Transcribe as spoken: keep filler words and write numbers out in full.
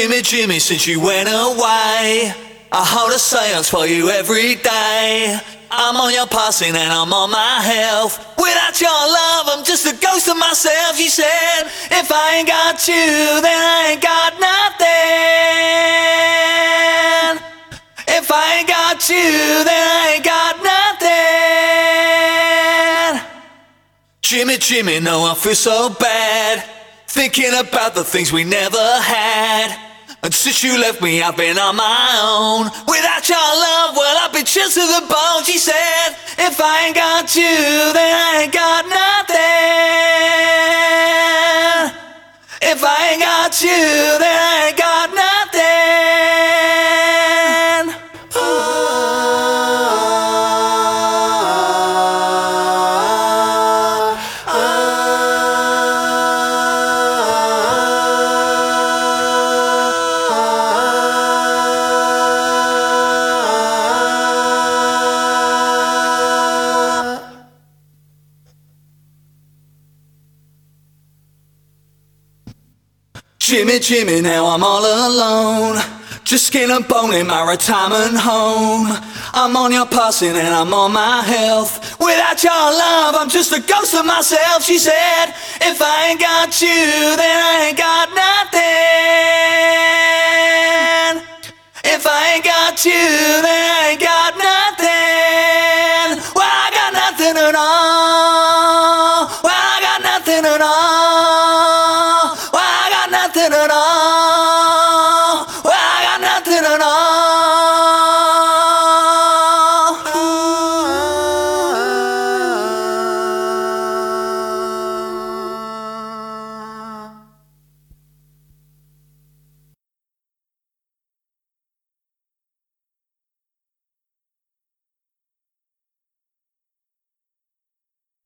Jimmy, Jimmy, since you went away, I hold a seance for you every day. I'm on your passing and I'm on my health. Without your love, I'm just a ghost of myself. She said, if I ain't got you, then I ain't got nothing. If I ain't got you, then I ain't got nothing. Jimmy, Jimmy, no, I feel so bad, thinking about the things we never had. And since you left me, I've been on my own. Without your love, well, I've been chilled to the bone. She said, if I ain't got you, then I ain't got nothing. If I ain't got you, then I ain't got nothing. Jimmy, Jimmy, now I'm all alone, just skin and bone in my retirement home. I'm on your passing and I'm on my health. Without your love, I'm just a ghost of myself. She said, if I ain't got you, then I ain't got nothing. If I ain't got you, then I ain't got nothing. Well, I got nothing at all. Well, I got nothing at all. Nothing at all.